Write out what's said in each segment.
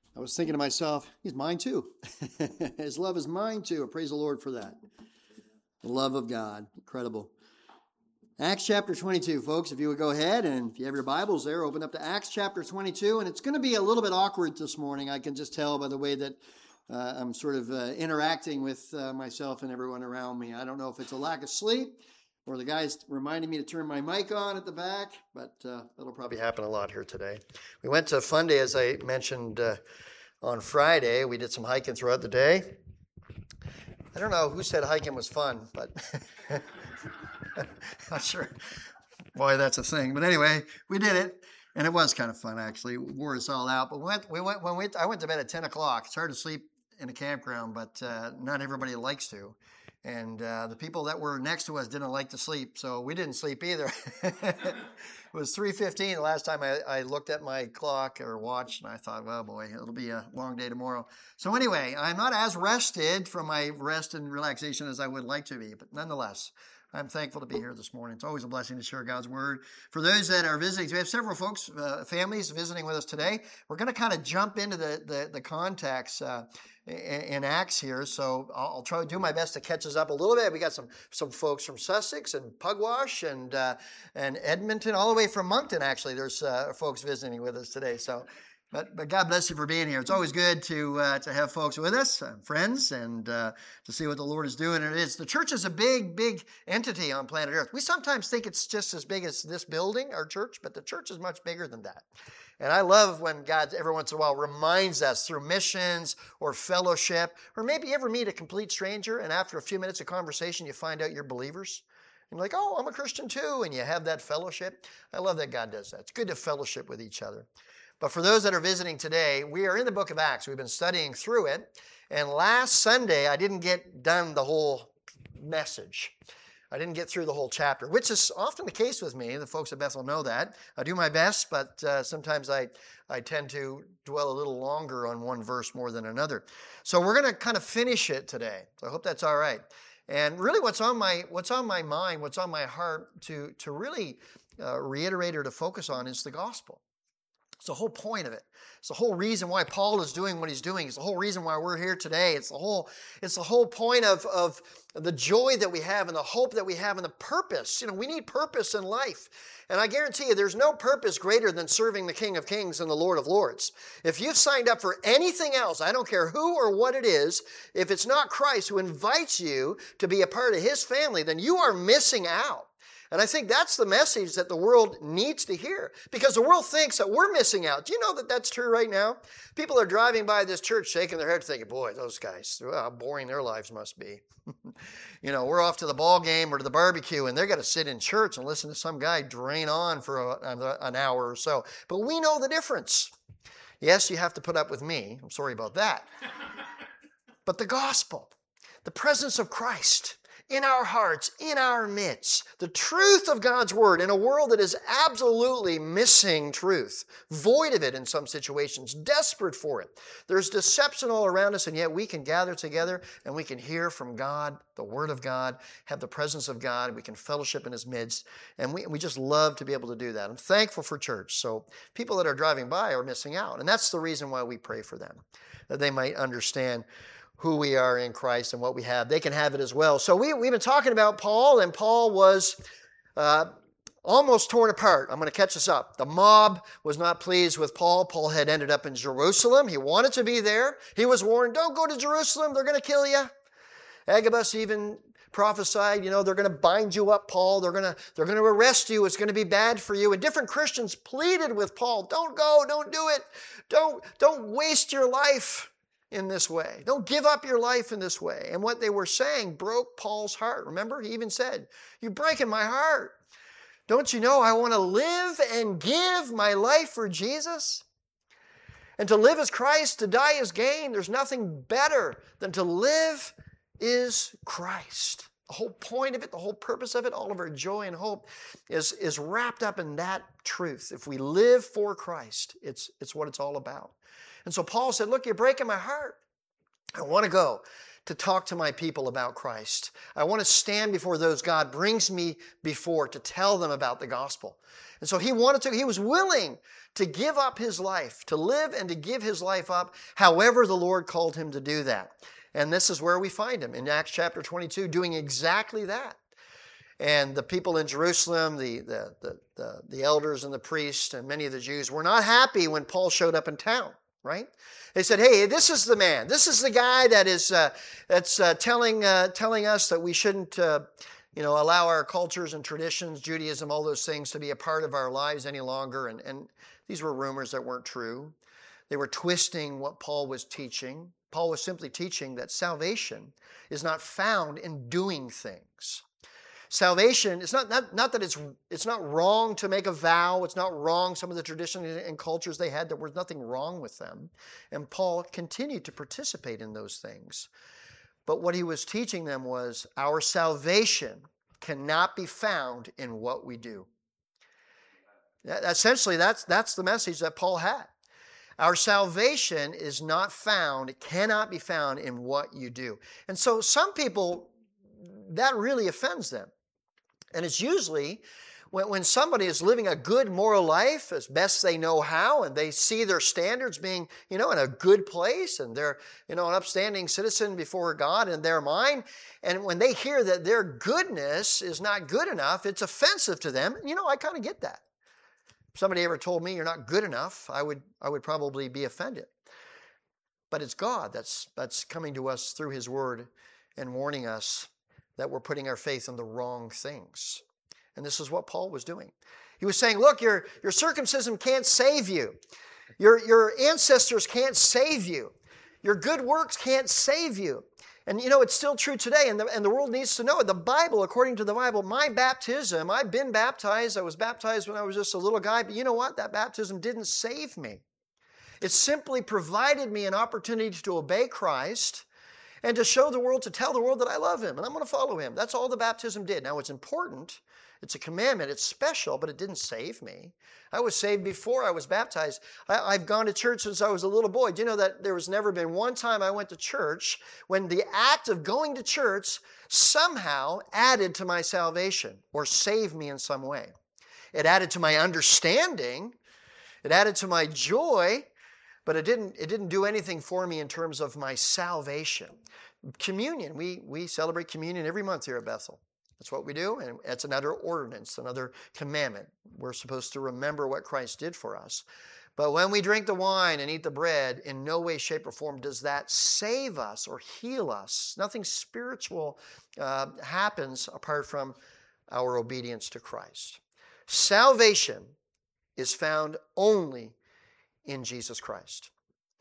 I was thinking to myself, he's mine too. His love is mine too. Praise the Lord for that. The love of God. Incredible. Acts chapter 22, folks, if you would go ahead and if you have your Bibles there, open up to Acts chapter 22. And it's going to be a little bit awkward this morning. I can just tell by the way that I'm sort of interacting with myself and everyone around me. I don't know if it's a lack of sleep or the guys reminding me to turn my mic on at the back, but that'll probably happen a lot here today. We went to Fun Day, as I mentioned on Friday. We did some hiking throughout the day. I don't know who said hiking was fun, but not sure why that's a thing. But anyway, we did it, and it was kind of fun, actually. It wore us all out. But I went to bed at 10 o'clock. It's hard to sleep in a campground, but not everybody likes to. And the people that were next to us didn't like to sleep, so we didn't sleep either. It was 3:15 the last time I looked at my clock or watch, and I thought, well, boy, it'll be a long day tomorrow. So anyway, I'm not as rested from my rest and relaxation as I would like to be, but nonetheless, I'm thankful to be here this morning. It's always a blessing to share God's Word. For those that are visiting, we have several folks, families visiting with us today. We're going to kind of jump into the context in Acts here, so I'll try to do my best to catch us up a little bit. We got some folks from Sussex and Pugwash and Edmonton, all the way from Moncton, actually. There's folks visiting with us today, so... But God bless you for being here. It's always good to have folks with us, friends, and to see what the Lord is doing. And the church is a big, big entity on planet Earth. We sometimes think it's just as big as this building, our church, but the church is much bigger than that. And I love when God every once in a while reminds us through missions or fellowship, or maybe you ever meet a complete stranger, and after a few minutes of conversation, you find out you're believers. And you're like, oh, I'm a Christian too, and you have that fellowship. I love that God does that. It's good to fellowship with each other. But for those that are visiting today, we are in the book of Acts. We've been studying through it. And last Sunday, I didn't get done the whole message. I didn't get through the whole chapter, which is often the case with me. The folks at Bethel know that. I do my best, but sometimes I tend to dwell a little longer on one verse more than another. So we're going to kind of finish it today. So I hope that's all right. And really what's on my mind, what's on my heart to really reiterate or to focus on is the gospel. It's the whole point of it. It's the whole reason why Paul is doing what he's doing. It's the whole reason why we're here today. It's the whole point of the joy that we have and the hope that we have and the purpose. You know, we need purpose in life. And I guarantee you there's no purpose greater than serving the King of Kings and the Lord of Lords. If you've signed up for anything else, I don't care who or what it is, if it's not Christ who invites you to be a part of His family, then you are missing out. And I think that's the message that the world needs to hear, because the world thinks that we're missing out. Do you know that that's true right now? People are driving by this church shaking their head thinking, boy, those guys, how boring their lives must be. You know, we're off to the ball game or to the barbecue, and they're going to sit in church and listen to some guy drain on for an hour or so. But we know the difference. Yes, you have to put up with me. I'm sorry about that. But the gospel, the presence of Christ, in our hearts, in our midst, the truth of God's Word in a world that is absolutely missing truth, void of it in some situations, desperate for it. There's deception all around us, and yet we can gather together and we can hear from God, the Word of God, have the presence of God, we can fellowship in His midst, and we just love to be able to do that. I'm thankful for church, so people that are driving by are missing out, and that's the reason why we pray for them, that they might understand who we are in Christ and what we have. They can have it as well. So we've been talking about Paul, and Paul was almost torn apart. I'm going to catch us up. The mob was not pleased with Paul. Paul had ended up in Jerusalem. He wanted to be there. He was warned, don't go to Jerusalem. They're going to kill you. Agabus even prophesied, they're going to bind you up, Paul. They're going to arrest you. It's going to be bad for you. And different Christians pleaded with Paul, don't go, don't do it. Don't waste your life in this way. Don't give up your life in this way. And what they were saying broke Paul's heart. Remember, he even said, you're breaking my heart. Don't you know I want to live and give my life for Jesus? And to live is Christ, to die is gain. There's nothing better than to live is Christ. The whole point of it, the whole purpose of it, all of our joy and hope is wrapped up in that truth. If we live for Christ, it's what it's all about. And so Paul said, look, you're breaking my heart. I want to go. to talk to my people about Christ. I want to stand before those God brings me before to tell them about the gospel. And so he was willing to give up his life, to live and to give his life up, however the Lord called him to do that. And this is where we find him in Acts chapter 22 doing exactly that. And the people in Jerusalem, the elders and the priests and many of the Jews were not happy when Paul showed up in town, right? They said, hey, this is the man. This is the guy that is telling us that we shouldn't allow our cultures and traditions, Judaism, all those things to be a part of our lives any longer. And these were rumors that weren't true. They were twisting what Paul was teaching. Paul was simply teaching that salvation is not found in doing things. Salvation, it's not that it's not wrong to make a vow. It's not wrong, some of the traditions and cultures they had, there was nothing wrong with them. And Paul continued to participate in those things. But what he was teaching them was our salvation cannot be found in what we do. Essentially, that's the message that Paul had. Our salvation is not found, it cannot be found in what you do. And so some people, that really offends them. And it's usually when somebody is living a good moral life as best they know how, and they see their standards being, in a good place, and they're, an upstanding citizen before God in their mind, and when they hear that their goodness is not good enough, it's offensive to them. I kind of get that. If somebody ever told me you're not good enough, I would probably be offended. But it's God that's coming to us through His Word and warning us that we're putting our faith in the wrong things. And this is what Paul was doing. He was saying, look, your circumcision can't save you. Your ancestors can't save you. Your good works can't save you. And it's still true today, and the world needs to know it. The Bible, according to the Bible, my baptism, I've been baptized. I was baptized when I was just a little guy, but you know what? That baptism didn't save me. It simply provided me an opportunity to obey Christ and to show the world, to tell the world that I love Him and I'm going to follow Him. That's all the baptism did. Now, it's important. It's a commandment. It's special, but it didn't save me. I was saved before I was baptized. I've gone to church since I was a little boy. Do you know that there has never been one time I went to church when the act of going to church somehow added to my salvation or saved me in some way? It added to my understanding. It added to my joy, but it didn't do anything for me in terms of my salvation. Communion, we celebrate communion every month here at Bethel. That's what we do, and it's another ordinance, another commandment. We're supposed to remember what Christ did for us. But when we drink the wine and eat the bread, in no way, shape, or form does that save us or heal us. Nothing spiritual happens apart from our obedience to Christ. Salvation is found only in Jesus Christ.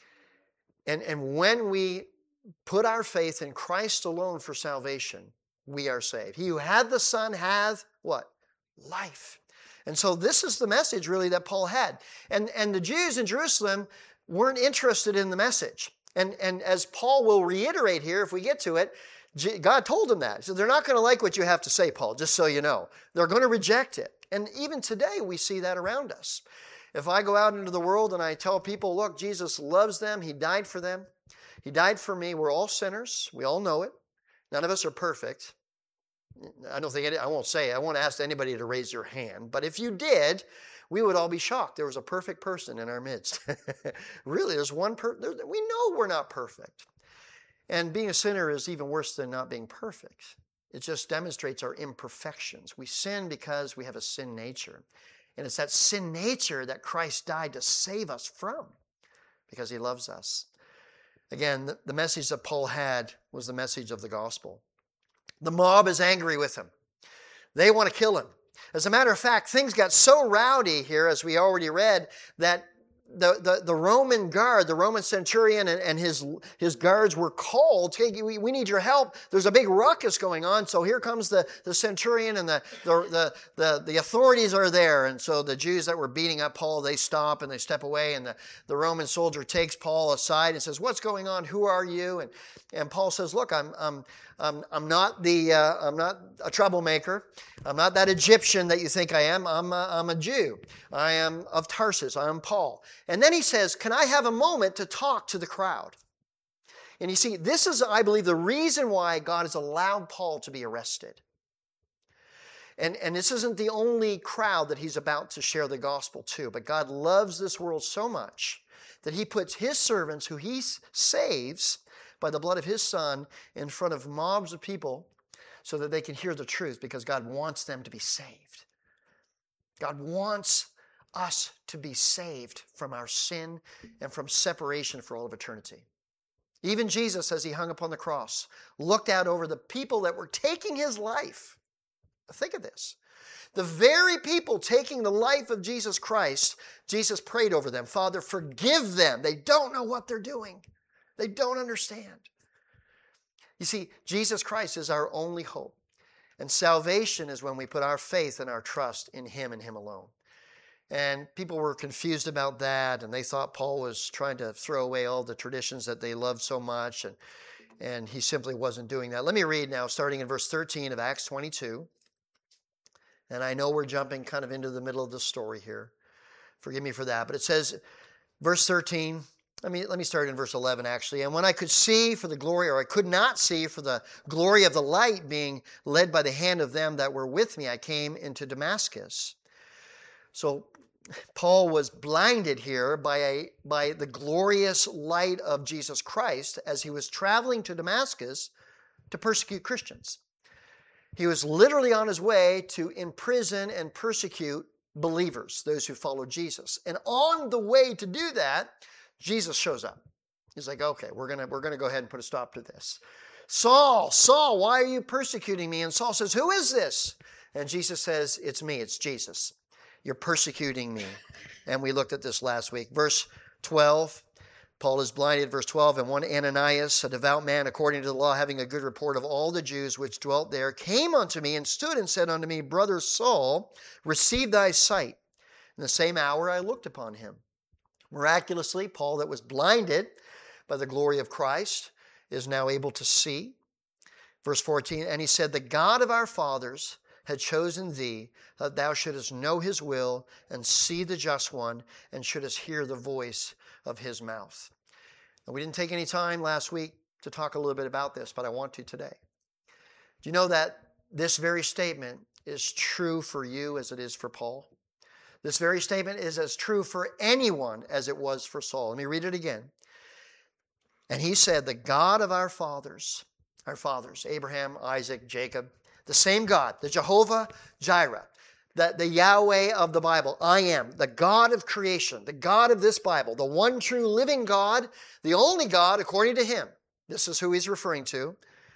And when we put our faith in Christ alone for salvation, we are saved. He who had the Son hath what? Life. And so this is the message really that Paul had. And the Jews in Jerusalem weren't interested in the message. And as Paul will reiterate here, if we get to it, God told him that. He said, they're not going to like what you have to say, Paul, just so you know. They're going to reject it. And even today we see that around us. If I go out into the world and I tell people, look, Jesus loves them. He died for them. He died for me. We're all sinners. We all know it. None of us are perfect. I won't ask anybody to raise their hand, but if you did, we would all be shocked. There was a perfect person in our midst. Really, there's one person. We know we're not perfect. And being a sinner is even worse than not being perfect. It just demonstrates our imperfections. We sin because we have a sin nature. And it's that sin nature that Christ died to save us from because He loves us. Again, the message that Paul had was the message of the gospel. The mob is angry with him. They want to kill him. As a matter of fact, things got so rowdy here, as we already read, that the Roman guard, the Roman centurion and his guards were called, hey, we need your help. There's a big ruckus going on. So here comes the centurion and the authorities are there. And so the Jews that were beating up Paul, they stop and they step away. And the Roman soldier takes Paul aside and says, what's going on? Who are you? And Paul says, look, I'm not a troublemaker. I'm not that Egyptian that you think I am. I'm a Jew. I am of Tarsus. I am Paul. And then he says, can I have a moment to talk to the crowd? And you see, this is, I believe, the reason why God has allowed Paul to be arrested. And this isn't the only crowd that he's about to share the gospel to, but God loves this world so much that he puts his servants, who he saves by the blood of his Son, in front of mobs of people so that they can hear the truth, because God wants them to be saved. God wants us to be saved from our sin and from separation for all of eternity. Even Jesus, as he hung upon the cross, looked out over the people that were taking his life. Think of this. The very people taking the life of Jesus Christ, Jesus prayed over them, Father, forgive them. They don't know what they're doing. They don't understand. You see, Jesus Christ is our only hope. And salvation is when we put our faith and our trust in him and him alone. And people were confused about that, and they thought Paul was trying to throw away all the traditions that they loved so much, and he simply wasn't doing that. Let me read now, starting in verse 13 of Acts 22. And I know we're jumping kind of into the middle of the story here. Forgive me for that. But it says, verse 13, let me start in verse 11 actually. And when I could see for the glory, or I could not see for the glory of the light being led by the hand of them that were with me, I came into Damascus. So Paul was blinded here by the glorious light of Jesus Christ as he was traveling to Damascus to persecute Christians. He was literally on his way to imprison and persecute believers, those who follow Jesus. And on the way to do that, Jesus shows up. He's like, okay, we're gonna go ahead and put a stop to this. Saul, Saul, why are you persecuting me? And Saul says, who is this? And Jesus says, it's me, it's Jesus. You're persecuting me. And we looked at this last week. Verse 12. Paul is blinded, verse 12, and one Ananias, a devout man according to the law, having a good report of all the Jews which dwelt there, came unto me and stood and said unto me, Brother Saul, receive thy sight. In the same hour I looked upon him. Miraculously, Paul, that was blinded by the glory of Christ, is now able to see. Verse 14, and he said, the God of our fathers had chosen thee, that thou shouldest know his will and see the just one, and shouldest hear the voice of his mouth. And we didn't take any time last week to talk a little bit about this, but I want to today. Do you know that this very statement is true for you as it is for Paul? This very statement is as true for anyone as it was for Saul. Let me read it again. And he said, the God of our fathers, Abraham, Isaac, Jacob, the same God, the Jehovah Jireh, the Yahweh of the Bible, I am, the God of creation, the God of this Bible, the one true living God, the only God according to him. This is who he's referring to.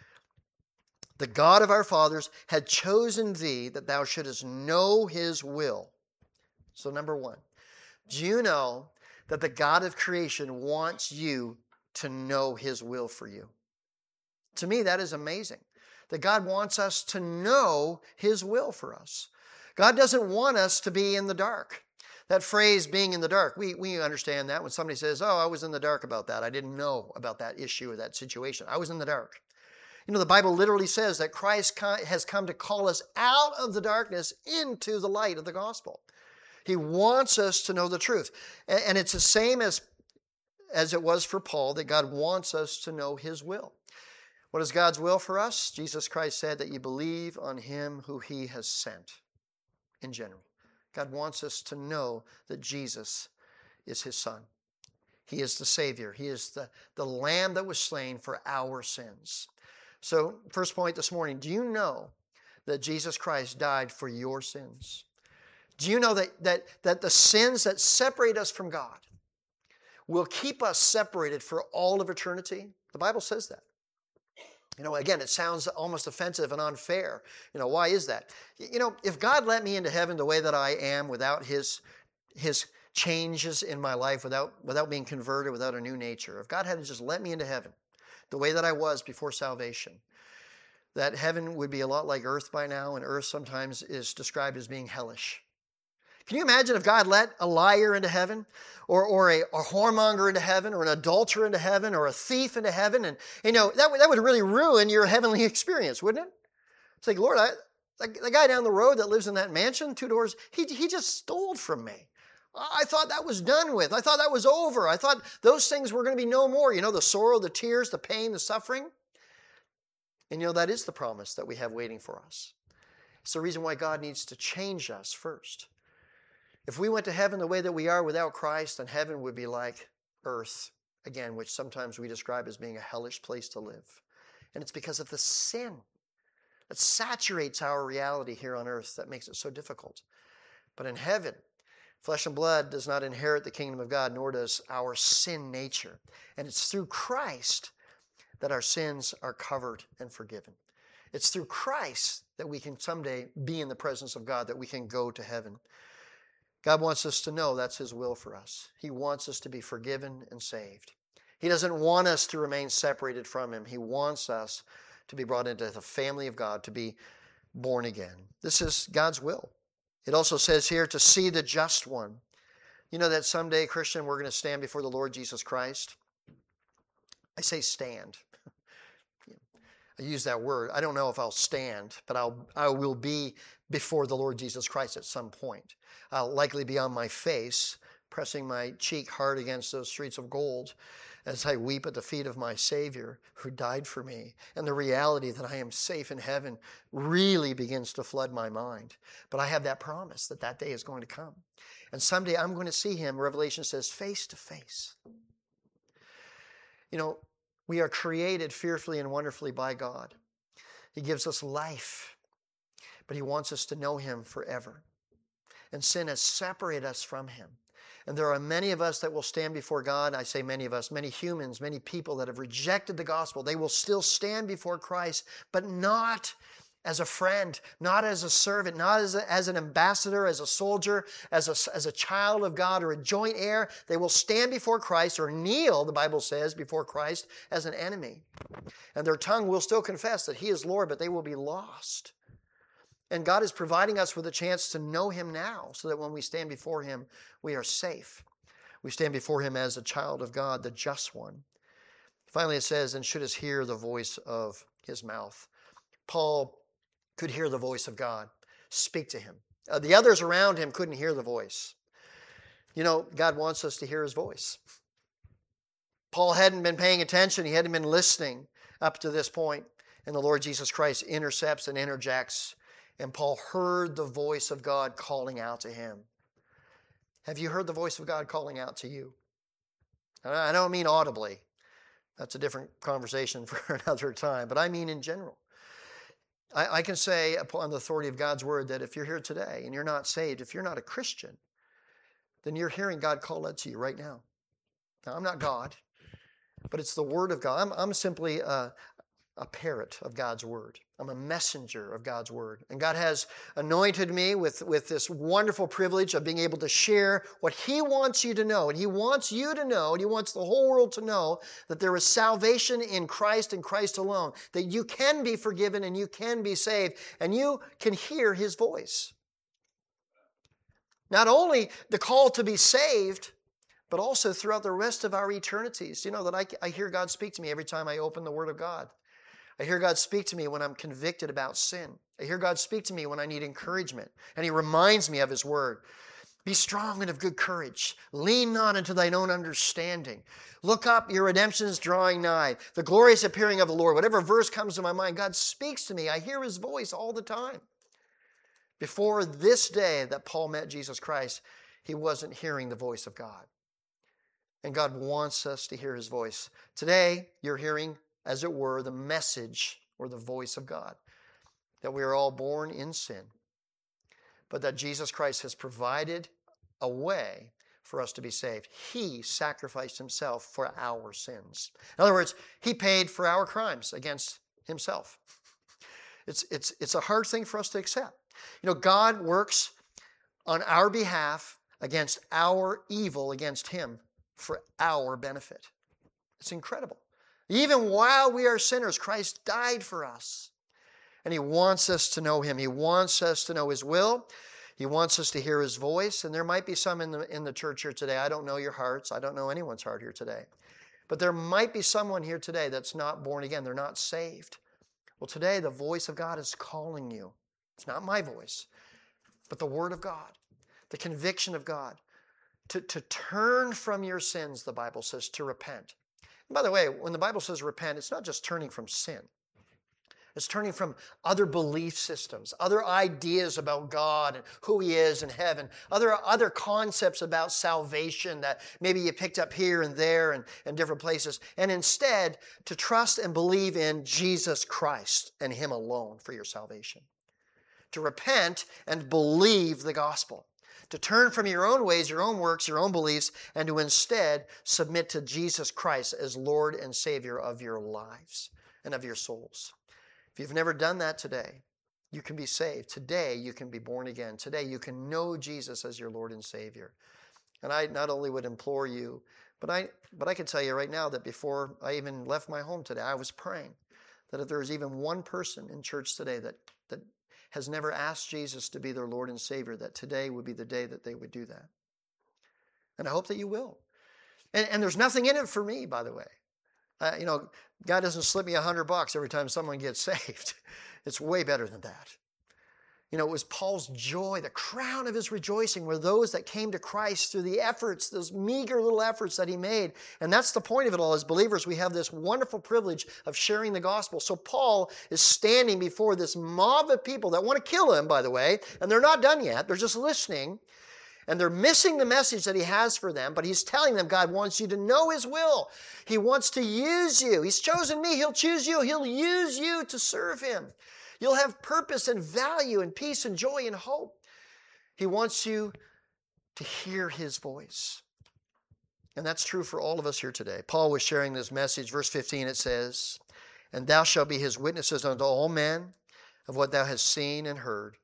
The God of our fathers had chosen thee that thou shouldest know his will. So number one, do you know that the God of creation wants you to know his will for you? To me, that is amazing. That God wants us to know his will for us. God doesn't want us to be in the dark. That phrase, being in the dark, we understand that when somebody says, oh, I was in the dark about that. I didn't know about that issue or that situation. I was in the dark. You know, the Bible literally says that Christ has come to call us out of the darkness into the light of the gospel. He wants us to know the truth. And it's the same as it was for Paul, that God wants us to know his will. What is God's will for us? Jesus Christ said that you believe on him who he has sent. In general, God wants us to know that Jesus is his Son. He is the Savior. He is the Lamb that was slain for our sins. So, first point this morning, do you know that Jesus Christ died for your sins? Do you know that the sins that separate us from God will keep us separated for all of eternity? The Bible says that. You know, again, it sounds almost offensive and unfair. You know, why is that? You know, if God let me into heaven the way that I am without his changes in my life, without being converted, without a new nature, if God had to just let me into heaven the way that I was before salvation, that heaven would be a lot like earth by now, and earth sometimes is described as being hellish. Can you imagine if God let a liar into heaven, or a whoremonger into heaven, or an adulterer into heaven, or a thief into heaven? And you know, that would really ruin your heavenly experience, wouldn't it? It's like, Lord, the guy down the road that lives in that mansion, 2 doors, he just stole from me. I thought that was done with. I thought that was over. I thought those things were going to be no more. The sorrow, the tears, the pain, the suffering. And that is the promise that we have waiting for us. It's the reason why God needs to change us first. If we went to heaven the way that we are without Christ, then heaven would be like earth, again, which sometimes we describe as being a hellish place to live. And it's because of the sin that saturates our reality here on earth that makes it so difficult. But in heaven, flesh and blood does not inherit the kingdom of God, nor does our sin nature. And it's through Christ that our sins are covered and forgiven. It's through Christ that we can someday be in the presence of God, that we can go to heaven. God wants us to know that's His will for us. He wants us to be forgiven and saved. He doesn't want us to remain separated from Him. He wants us to be brought into the family of God, to be born again. This is God's will. It also says here to see the just one. You know that someday, Christian, we're going to stand before the Lord Jesus Christ. I say stand. I use that word. I don't know if I'll stand, but I will be before the Lord Jesus Christ at some point. I'll likely be on my face, pressing my cheek hard against those streets of gold as I weep at the feet of my Savior who died for me. And the reality that I am safe in heaven really begins to flood my mind. But I have that promise that that day is going to come. And someday I'm going to see Him, Revelation says, face to face. We are created fearfully and wonderfully by God. He gives us life, but He wants us to know Him forever. And sin has separated us from Him. And there are many of us that will stand before God. I say many of us, many humans, many people that have rejected the gospel. They will still stand before Christ, but not as a friend, not as a servant, not as an ambassador, as a soldier, as a child of God or a joint heir. They will stand before Christ or kneel, the Bible says, before Christ as an enemy. And their tongue will still confess that He is Lord, but they will be lost. And God is providing us with a chance to know Him now so that when we stand before Him, we are safe. We stand before Him as a child of God, the just one. Finally, it says, and should us hear the voice of His mouth. Paul could hear the voice of God speak to him. The others around him couldn't hear the voice. God wants us to hear His voice. Paul hadn't been paying attention. He hadn't been listening up to this point. And the Lord Jesus Christ intercepts and interjects. And Paul heard the voice of God calling out to him. Have you heard the voice of God calling out to you? I don't mean audibly. That's a different conversation for another time. But I mean in general. I can say upon the authority of God's Word that if you're here today and you're not saved, if you're not a Christian, then you're hearing God call out to you right now. Now, I'm not God, but it's the Word of God. I'm simply a parrot of God's Word. I'm a messenger of God's Word. And God has anointed me with this wonderful privilege of being able to share what He wants you to know. And He wants you to know, and He wants the whole world to know that there is salvation in Christ and Christ alone. That you can be forgiven and you can be saved. And you can hear His voice. Not only the call to be saved, but also throughout the rest of our eternities. That I hear God speak to me every time I open the Word of God. I hear God speak to me when I'm convicted about sin. I hear God speak to me when I need encouragement. And He reminds me of His Word. Be strong and of good courage. Lean not into thine own understanding. Look up, your redemption is drawing nigh. The glorious appearing of the Lord. Whatever verse comes to my mind, God speaks to me. I hear His voice all the time. Before this day that Paul met Jesus Christ, he wasn't hearing the voice of God. And God wants us to hear His voice. Today, you're hearing, as it were, the message or the voice of God. That we are all born in sin. But that Jesus Christ has provided a way for us to be saved. He sacrificed Himself for our sins. In other words, He paid for our crimes against Himself. It's a hard thing for us to accept. God works on our behalf against our evil against Him for our benefit. It's incredible. Even while we are sinners, Christ died for us. And He wants us to know Him. He wants us to know His will. He wants us to hear His voice. And there might be some in the church here today. I don't know your hearts. I don't know anyone's heart here today. But there might be someone here today that's not born again. They're not saved. Well, today the voice of God is calling you. It's not my voice, but the Word of God, the conviction of God. To turn from your sins, the Bible says, to repent. And by the way, when the Bible says repent, it's not just turning from sin. It's turning from other belief systems, other ideas about God and who He is in heaven, other concepts about salvation that maybe you picked up here and there and different places, and instead to trust and believe in Jesus Christ and Him alone for your salvation. To repent and believe the gospel. To turn from your own ways, your own works, your own beliefs, and to instead submit to Jesus Christ as Lord and Savior of your lives and of your souls. If you've never done that today, you can be saved. Today, you can be born again. Today, you can know Jesus as your Lord and Savior. And I not only would implore you, but I can tell you right now that before I even left my home today, I was praying that if there is even one person in church today that has never asked Jesus to be their Lord and Savior, that today would be the day that they would do that. And I hope that you will. And there's nothing in it for me, by the way. God doesn't slip me $100 every time someone gets saved. It's way better than that. It was Paul's joy, the crown of his rejoicing were those that came to Christ through the efforts, those meager little efforts that he made. And that's the point of it all. As believers, we have this wonderful privilege of sharing the gospel. So Paul is standing before this mob of people that want to kill him, by the way, and they're not done yet. They're just listening. And they're missing the message that he has for them, but he's telling them God wants you to know His will. He wants to use you. He's chosen me. He'll choose you. He'll use you to serve Him. You'll have purpose and value and peace and joy and hope. He wants you to hear His voice. And that's true for all of us here today. Paul was sharing this message. Verse 15, it says, "And thou shalt be His witnesses unto all men of what thou hast seen and heard."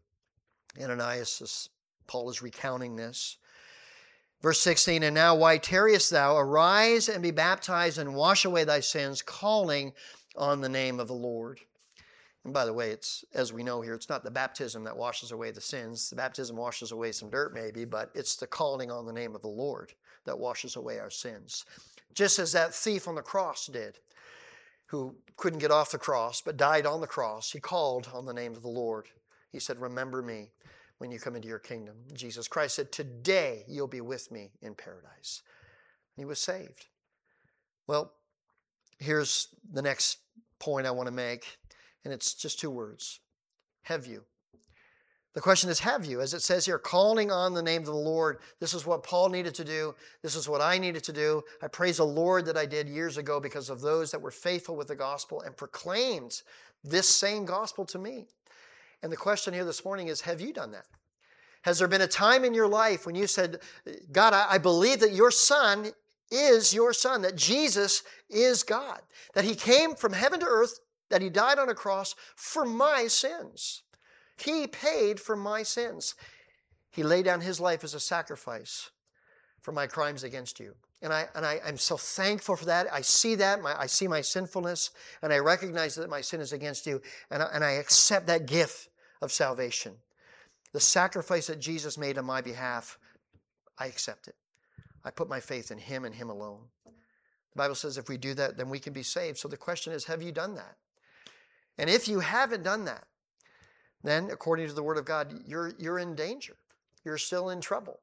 Ananias, Paul is recounting this. Verse 16, "And now why tarriest thou? Arise and be baptized and wash away thy sins, calling on the name of the Lord." And by the way, it's, as we know here, it's not the baptism that washes away the sins. The baptism washes away some dirt maybe, but it's the calling on the name of the Lord that washes away our sins. Just as that thief on the cross did, who couldn't get off the cross but died on the cross. He called on the name of the Lord. He said, "Remember me when you come into your kingdom." Jesus Christ said, "Today you'll be with me in paradise." And he was saved. Well, here's the next point I want to make, and it's just two words. Have you? The question is, have you? As it says here, calling on the name of the Lord. This is what Paul needed to do. This is what I needed to do. I praise the Lord that I did years ago because of those that were faithful with the gospel and proclaimed this same gospel to me. And the question here this morning is, have you done that? Has there been a time in your life when you said, "God, I believe that your Son is your Son, that Jesus is God, that He came from heaven to earth, that He died on a cross for my sins. He paid for my sins. He laid down His life as a sacrifice for my crimes against you." And I'm so thankful for that. I see that. I see my sinfulness, and I recognize that my sin is against you, and I accept that gift of salvation. The sacrifice that Jesus made on my behalf, I accept it. I put my faith in Him and Him alone. The Bible says if we do that, then we can be saved. So the question is, have you done that? And if you haven't done that, then according to the Word of God, you're in danger. You're still in trouble.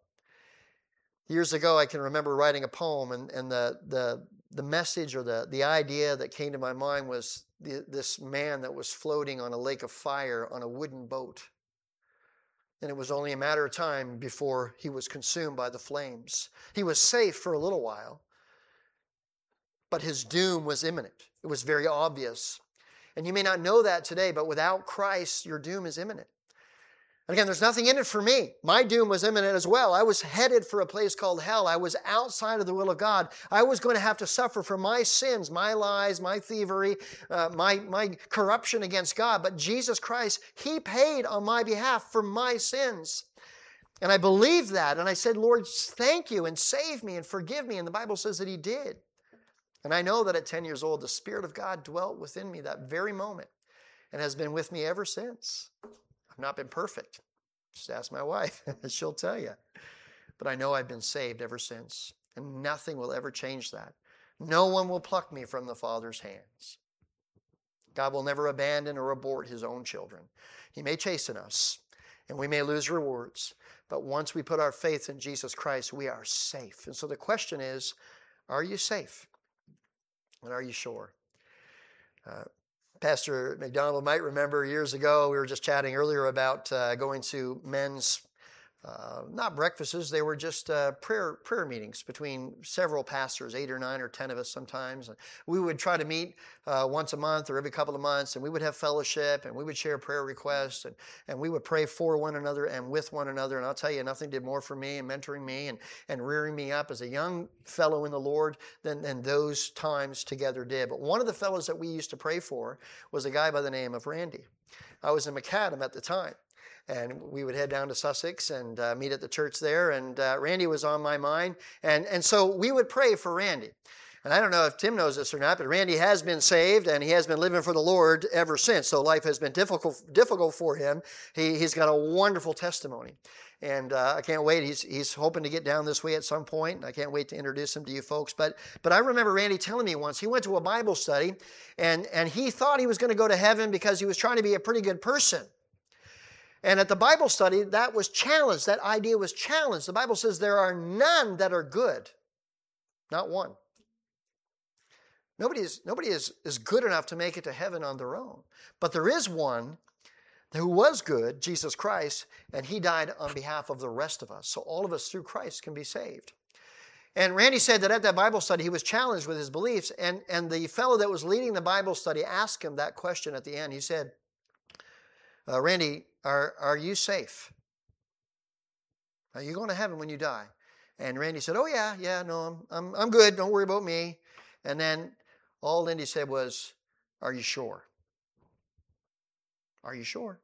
Years ago, I can remember writing a poem, and the message or the idea that came to my mind was this man that was floating on a lake of fire on a wooden boat. And it was only a matter of time before he was consumed by the flames. He was safe for a little while, but his doom was imminent. It was very obvious. And you may not know that today, but without Christ, your doom is imminent. And again, there's nothing in it for me. My doom was imminent as well. I was headed for a place called hell. I was outside of the will of God. I was going to have to suffer for my sins, my lies, my thievery, my corruption against God. But Jesus Christ, He paid on my behalf for my sins. And I believed that. And I said, "Lord, thank you and save me and forgive me." And the Bible says that He did. And I know that at 10 years old, the Spirit of God dwelt within me that very moment and has been with me ever since. I've not been perfect. Just ask my wife. She'll tell you. But I know I've been saved ever since. And nothing will ever change that. No one will pluck me from the Father's hands. God will never abandon or abort His own children. He may chasten us. and we may lose rewards. But once we put our faith in Jesus Christ, we are safe. And so the question is, are you safe? And are you sure? Pastor McDonald might remember years ago, we were just chatting earlier about going to men's, not breakfasts, they were just prayer meetings between several pastors, 8 or 9 or 10 of us sometimes. And we would try to meet once a month or every couple of months, and we would have fellowship, and we would share prayer requests, and we would pray for one another and with one another. And I'll tell you, nothing did more for me and mentoring me and rearing me up as a young fellow in the Lord than those times together did. But one of the fellows that we used to pray for was a guy by the name of Randy. I was in Macadam at the time. And we would head down to Sussex and meet at the church there. And Randy was on my mind. And so we would pray for Randy. And I don't know if Tim knows this or not, but Randy has been saved and he has been living for the Lord ever since. So life has been difficult for him. He's got a wonderful testimony. And I can't wait. He's hoping to get down this way at some point. I can't wait to introduce him to you folks. But I remember Randy telling me once, he went to a Bible study and he thought he was going to go to heaven because he was trying to be a pretty good person. And at the Bible study, that was challenged. That idea was challenged. The Bible says there are none that are good. Not one. Nobody is good enough to make it to heaven on their own. But there is one who was good, Jesus Christ, and he died on behalf of the rest of us. So all of us through Christ can be saved. And Randy said that at that Bible study, he was challenged with his beliefs. And the fellow that was leading the Bible study asked him that question at the end. He said, Randy, are you safe? Are you going to heaven when you die? And Randy said, oh yeah, no, I'm good. Don't worry about me. And then all Lindy said was, are you sure? Are you sure?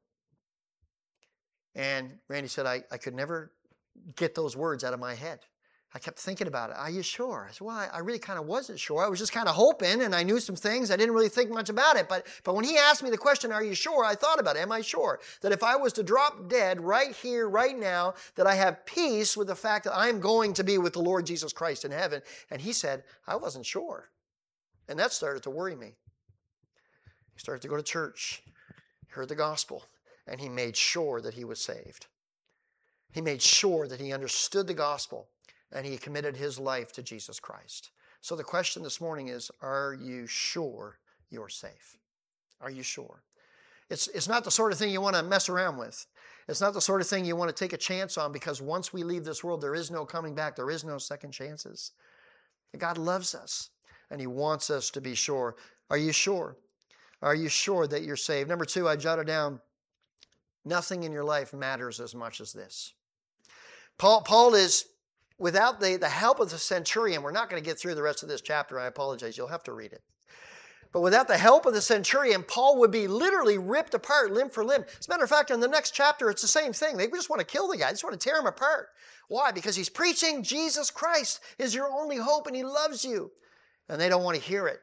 And Randy said, I could never get those words out of my head. I kept thinking about it. Are you sure? I said, well, I really kind of wasn't sure. I was just kind of hoping, and I knew some things. I didn't really think much about it. But when he asked me the question, are you sure? I thought about it. Am I sure that if I was to drop dead right here, right now, that I have peace with the fact that I'm going to be with the Lord Jesus Christ in heaven? And he said, I wasn't sure. And that started to worry me. He started to go to church, heard the gospel, and he made sure that he was saved. He made sure that he understood the gospel, and he committed his life to Jesus Christ. So the question this morning is, are you sure you're safe? Are you sure? It's not the sort of thing you want to mess around with. It's not the sort of thing you want to take a chance on, because once we leave this world, there is no coming back. There is no second chances. God loves us, and he wants us to be sure. Are you sure? Are you sure that you're saved? Number 2, I jotted down, nothing in your life matters as much as this. Paul is, without the help of the centurion, we're not going to get through the rest of this chapter. I apologize. You'll have to read it. But without the help of the centurion, Paul would be literally ripped apart limb for limb. As a matter of fact, in the next chapter, it's the same thing. They just want to kill the guy. They just want to tear him apart. Why? Because he's preaching Jesus Christ is your only hope, and he loves you. And they don't want to hear it.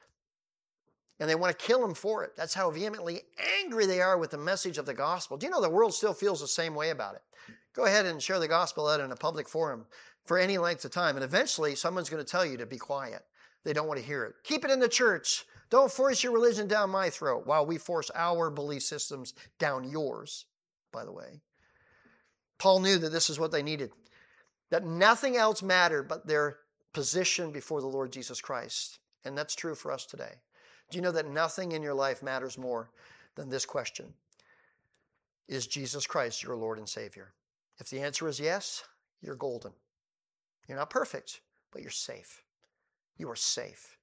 And they want to kill him for it. That's how vehemently angry they are with the message of the gospel. Do you know the world still feels the same way about it? Go ahead and share the gospel out in a public forum for any length of time, and eventually someone's going to tell you to be quiet. They don't want to hear it. Keep it in the church. Don't force your religion down my throat while we force our belief systems down yours, by the way. Paul knew that this is what they needed, that nothing else mattered but their position before the Lord Jesus Christ. And that's true for us today. Do you know that nothing in your life matters more than this question? Is Jesus Christ your Lord and Savior? If the answer is yes, you're golden. You're not perfect, but you're safe. You are safe.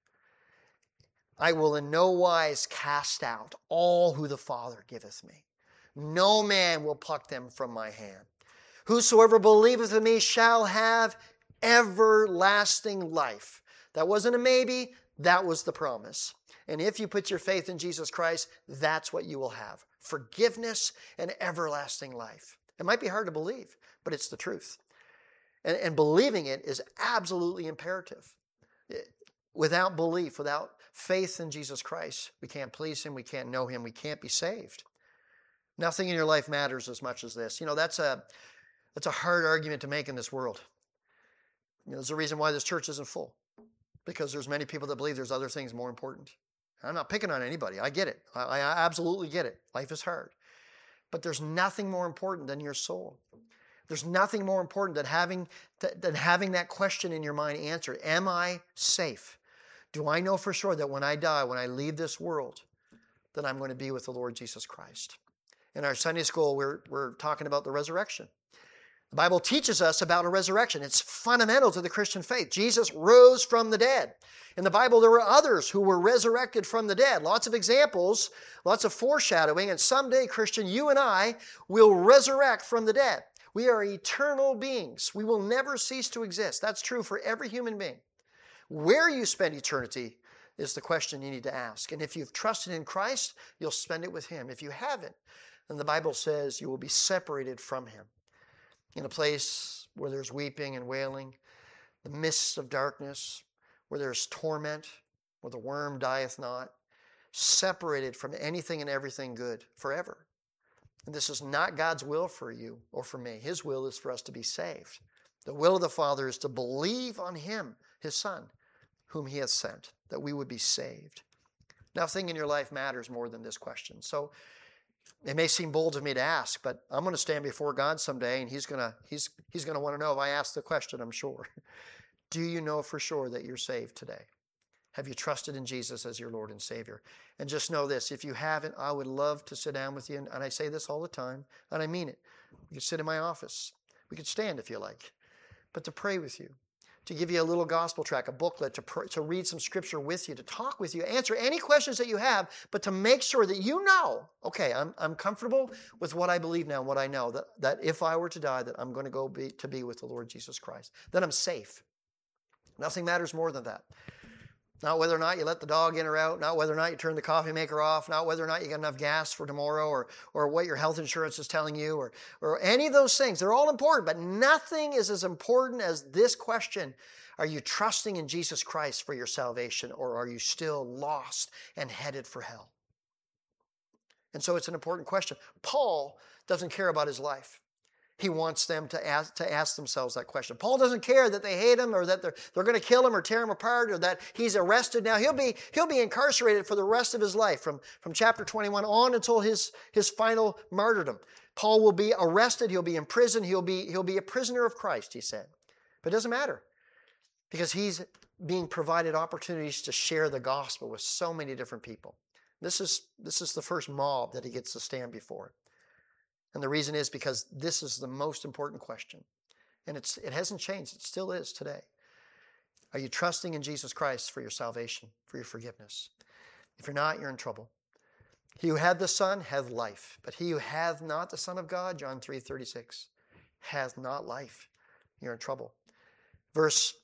I will in no wise cast out all who the Father giveth me. No man will pluck them from my hand. Whosoever believeth in me shall have everlasting life. That wasn't a maybe, that was the promise. And if you put your faith in Jesus Christ, that's what you will have. Forgiveness and everlasting life. It might be hard to believe, but it's the truth. And believing it is absolutely imperative. Without belief, without faith in Jesus Christ, we can't please him, we can't know him, we can't be saved. Nothing in your life matters as much as this. You know, that's a hard argument to make in this world. You know, there's a reason why this church isn't full. Because there's many people that believe there's other things more important. I'm not picking on anybody. I get it. I absolutely get it. Life is hard. But there's nothing more important than your soul. There's nothing more important than having that question in your mind answered. Am I safe? Do I know for sure that when I die, when I leave this world, that I'm going to be with the Lord Jesus Christ? In our Sunday school, we're talking about the resurrection. The Bible teaches us about a resurrection. It's fundamental to the Christian faith. Jesus rose from the dead. In the Bible, there were others who were resurrected from the dead. Lots of examples, lots of foreshadowing, and someday, Christian, you and I will resurrect from the dead. We are eternal beings. We will never cease to exist. That's true for every human being. Where you spend eternity is the question you need to ask. And if you've trusted in Christ, you'll spend it with Him. If you haven't, then the Bible says you will be separated from Him in a place where there's weeping and wailing, the mists of darkness, where there's torment, where the worm dieth not, separated from anything and everything good forever. And this is not God's will for you or for me. His will is for us to be saved. The will of the Father is to believe on Him, His Son, whom He hath sent, that we would be saved. Nothing in your life matters more than this question. So it may seem bold of me to ask, but I'm going to stand before God someday, and He's going to want to know if I ask the question, I'm sure. Do you know for sure that you're saved today? Have you trusted in Jesus as your Lord and Savior? And just know this, if you haven't, I would love to sit down with you, and I say this all the time, and I mean it. You could sit in my office. We could stand if you like. But to pray with you, to give you a little gospel tract, a booklet, to read some scripture with you, to talk with you, answer any questions that you have, but to make sure that you know, okay, I'm comfortable with what I believe now, what I know, that if I were to die, that I'm going to go be with the Lord Jesus Christ, that I'm safe. Nothing matters more than that. Not whether or not you let the dog in or out, not whether or not you turn the coffee maker off, not whether or not you got enough gas for tomorrow, or what your health insurance is telling you, or any of those things. They're all important, but nothing is as important as this question. Are you trusting in Jesus Christ for your salvation, or are you still lost and headed for hell? And so it's an important question. Paul doesn't care about his life. He wants them to ask themselves that question. Paul doesn't care that they hate him, or that they're going to kill him or tear him apart, or that he's arrested now. He'll be incarcerated for the rest of his life from chapter 21 on until his final martyrdom. Paul will be arrested. He'll be in prison. He'll be a prisoner of Christ, he said. But it doesn't matter, because he's being provided opportunities to share the gospel with so many different people. This is the first mob that he gets to stand before. And the reason is because this is the most important question. And it hasn't changed. It still is today. Are you trusting in Jesus Christ for your salvation, for your forgiveness? If you're not, you're in trouble. He who hath the Son hath life. But he who hath not the Son of God, John 3:36, hath not life. You're in trouble. Verse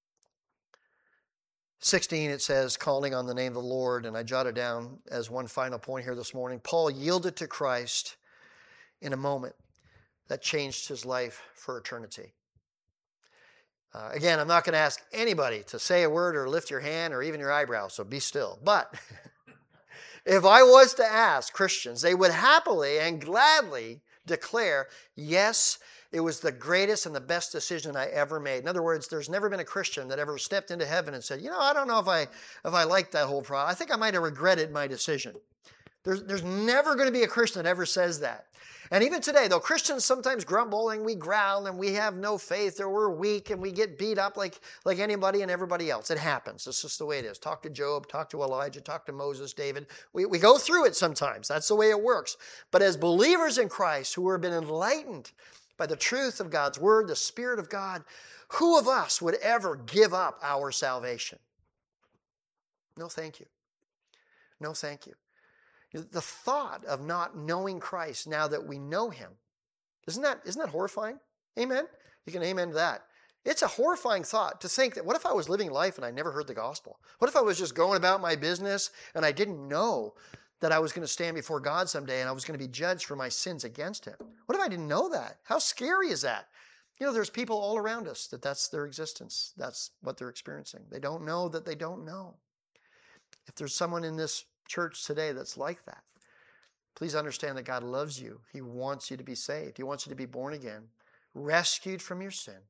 16, it says, calling on the name of the Lord. And I jotted down as one final point here this morning. Paul yielded to Christ in a moment that changed his life for eternity. Again, I'm not going to ask anybody to say a word or lift your hand or even your eyebrows, so be still. But if I was to ask Christians, they would happily and gladly declare, yes, it was the greatest and the best decision I ever made. In other words, there's never been a Christian that ever stepped into heaven and said, I don't know if I liked that whole process. I think I might have regretted my decision. There's never going to be a Christian that ever says that. And even today, though Christians sometimes grumble and we growl and we have no faith or we're weak and we get beat up like anybody and everybody else. It happens. It's just the way it is. Talk to Job, talk to Elijah, talk to Moses, David. We go through it sometimes. That's the way it works. But as believers in Christ who have been enlightened by the truth of God's word, the Spirit of God, who of us would ever give up our salvation? No, thank you. No, thank you. The thought of not knowing Christ now that we know Him, isn't that horrifying? Amen? You can amen to that. It's a horrifying thought to think that, what if I was living life and I never heard the gospel? What if I was just going about my business and I didn't know that I was going to stand before God someday and I was going to be judged for my sins against Him? What if I didn't know that? How scary is that? There's people all around us that's their existence. That's what they're experiencing. They don't know that they don't know. If there's someone in this church today that's like that, please understand that God loves you. He wants you to be saved. He wants you to be born again, rescued from your sin,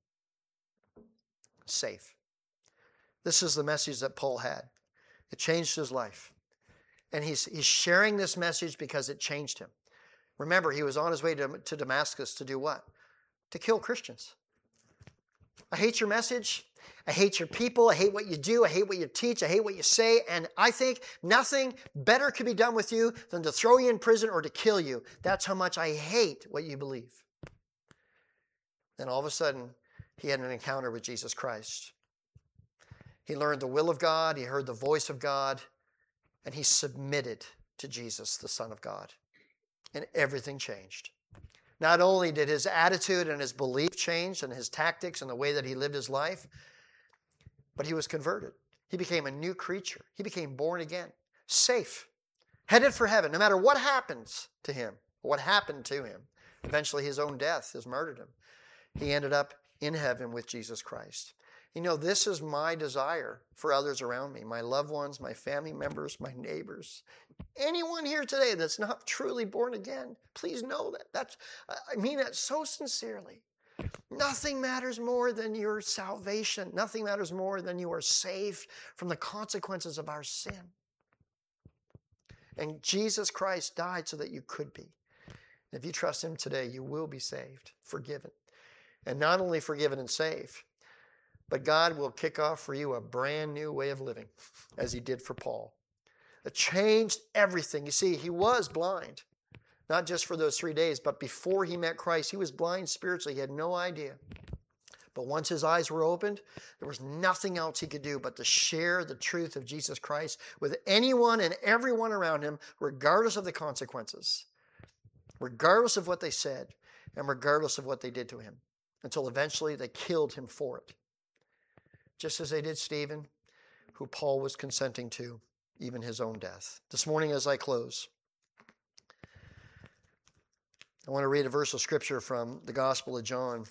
safe. This is the message that Paul had. It changed his life. And he's sharing this message because it changed him. Remember, he was on his way to Damascus to do what? To kill Christians. I hate your message. I hate your people. I hate what you do. I hate what you teach. I hate what you say. And I think nothing better could be done with you than to throw you in prison or to kill you. That's how much I hate what you believe. Then all of a sudden, he had an encounter with Jesus Christ. He learned the will of God. He heard the voice of God. And he submitted to Jesus, the Son of God. And everything changed. Not only did his attitude and his belief change and his tactics and the way that he lived his life, but he was converted. He became a new creature. He became born again, safe, headed for heaven. No matter what happens to him, what happened to him, eventually his own death has murdered him. He ended up in heaven with Jesus Christ. You know, this is my desire for others around me, my loved ones, my family members, my neighbors. Anyone here today that's not truly born again, please know that. I mean that so sincerely. Nothing matters more than your salvation. Nothing matters more than you are saved from the consequences of our sin. And Jesus Christ died so that you could be. If you trust him today, you will be saved, forgiven. And not only forgiven and saved, but God will kick off for you a brand new way of living, as he did for Paul. It changed everything. You see, he was blind, not just for those 3 days, but before he met Christ, he was blind spiritually. He had no idea. But once his eyes were opened, there was nothing else he could do but to share the truth of Jesus Christ with anyone and everyone around him, regardless of the consequences, regardless of what they said, and regardless of what they did to him, until eventually they killed him for it. Just as they did Stephen, who Paul was consenting to, even his own death. This morning as I close, I want to read a verse of Scripture from the Gospel of John.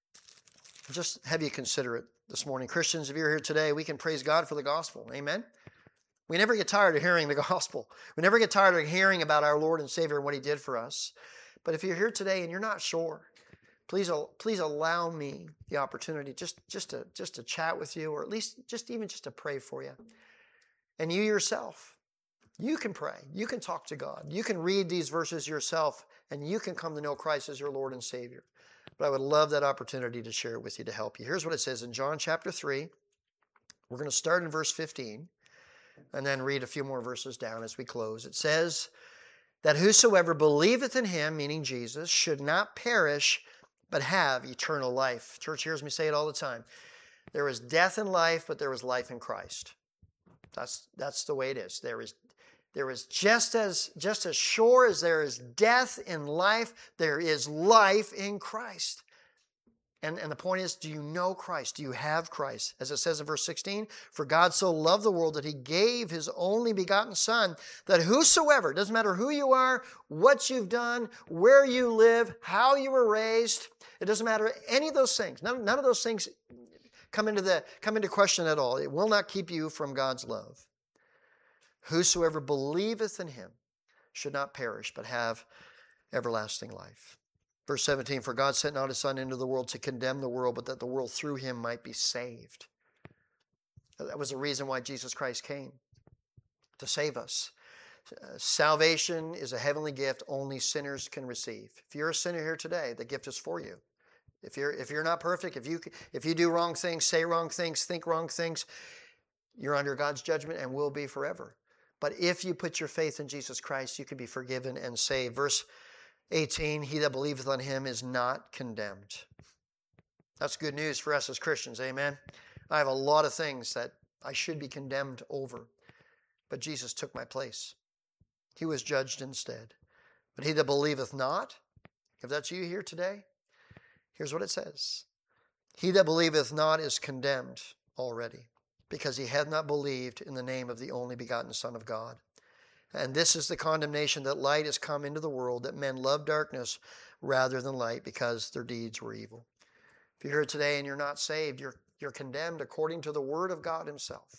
Just have you consider it this morning. Christians, if you're here today, we can praise God for the gospel. Amen? We never get tired of hearing the gospel. We never get tired of hearing about our Lord and Savior and what he did for us. But if you're here today and you're not sure, please allow me the opportunity just to chat with you, or at least just to pray for you. And you yourself, you can pray. You can talk to God. You can read these verses yourself, and you can come to know Christ as your Lord and Savior. But I would love that opportunity to share it with you, to help you. Here's what it says in John chapter 3. We're going to start in verse 15 and then read a few more verses down as we close. It says that whosoever believeth in him, meaning Jesus, should not perish, but have eternal life. Church hears me say it all the time. There is death in life, but there is life in Christ. That's the way it is. There is just as sure as there is death in life, there is life in Christ. And the point is, do you know Christ? Do you have Christ? As it says in verse 16, for God so loved the world that he gave his only begotten Son, that whosoever, doesn't matter who you are, what you've done, where you live, how you were raised, it doesn't matter any of those things. None of those things come into question at all. It will not keep you from God's love. Whosoever believeth in him should not perish, but have everlasting life. Verse 17, for God sent not his Son into the world to condemn the world, but that the world through him might be saved. That was the reason why Jesus Christ came, to save us. Salvation is a heavenly gift only sinners can receive. If you're a sinner here today, the gift is for you. If you're not perfect, if you do wrong things, say wrong things, think wrong things, you're under God's judgment and will be forever. But if you put your faith in Jesus Christ, you can be forgiven and saved. Verse 18, he that believeth on him is not condemned. That's good news for us as Christians, amen? I have a lot of things that I should be condemned over, but Jesus took my place. He was judged instead. But he that believeth not, if that's you here today, here's what it says. He that believeth not is condemned already, because he hath not believed in the name of the only begotten Son of God. And this is the condemnation, that light is come into the world, that men love darkness rather than light, because their deeds were evil. If you're here today and you're not saved, you're condemned according to the word of God himself.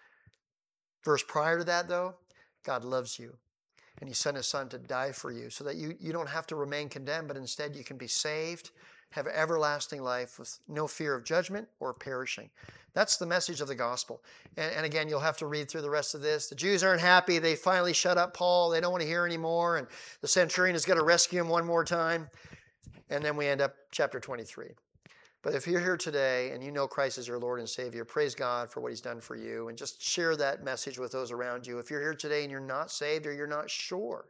Verse prior to that, though, God loves you. And he sent his Son to die for you, so that you don't have to remain condemned, but instead you can be saved have everlasting life with no fear of judgment or perishing. That's the message of the gospel. And again, you'll have to read through the rest of this. The Jews aren't happy. They finally shut up Paul. They don't want to hear anymore. And the centurion is going to rescue him one more time. And then we end up chapter 23. But if you're here today and you know Christ is your Lord and Savior, praise God for what he's done for you. And just share that message with those around you. If you're here today and you're not saved or you're not sure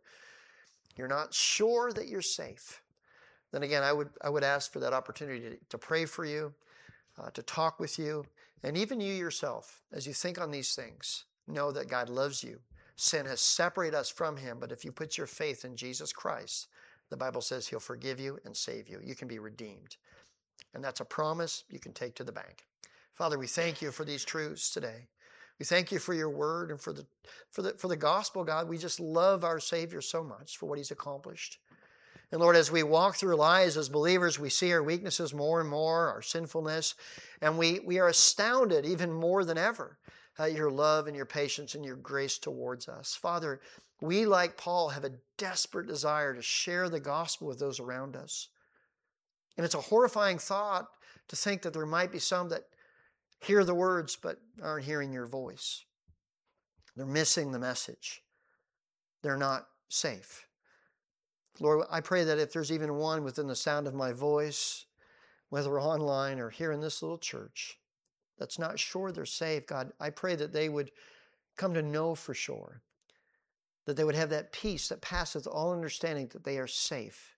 that you're safe, then again, I would ask for that opportunity to pray for you, to talk with you, and even you yourself, as you think on these things, know that God loves you. Sin has separated us from him, but if you put your faith in Jesus Christ, the Bible says he'll forgive you and save you. You can be redeemed. And that's a promise you can take to the bank. Father, we thank you for these truths today. We thank you for your word and for the gospel, God. We just love our Savior so much for what he's accomplished. And Lord, as we walk through lives as believers, we see our weaknesses more and more, our sinfulness, and we are astounded even more than ever at your love and your patience and your grace towards us. Father, we, like Paul, have a desperate desire to share the gospel with those around us. And it's a horrifying thought to think that there might be some that hear the words but aren't hearing your voice. They're missing the message. They're not safe. Lord, I pray that if there's even one within the sound of my voice, whether online or here in this little church, that's not sure they're saved, God, I pray that they would come to know for sure, that they would have that peace that passeth all understanding, that they are safe.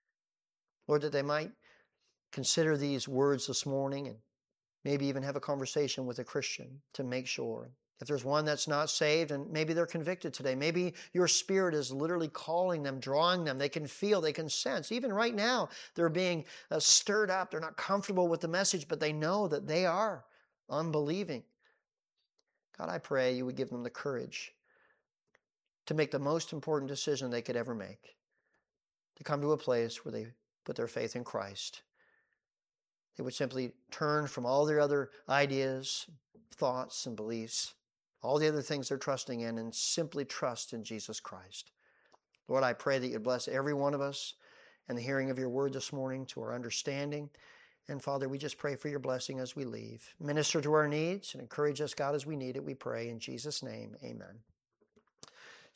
Lord, that they might consider these words this morning and maybe even have a conversation with a Christian to make sure. If there's one that's not saved and maybe they're convicted today, maybe your Spirit is literally calling them, drawing them. They can feel, they can sense. Even right now, they're being stirred up. They're not comfortable with the message, but they know that they are unbelieving. God, I pray you would give them the courage to make the most important decision they could ever make, to come to a place where they put their faith in Christ. They would simply turn from all their other ideas, thoughts, and beliefs, all the other things they're trusting in, and simply trust in Jesus Christ. Lord, I pray that you bless every one of us and the hearing of your word this morning to our understanding. And Father, we just pray for your blessing as we leave. Minister to our needs and encourage us, God, as we need it, we pray. In Jesus' name, amen.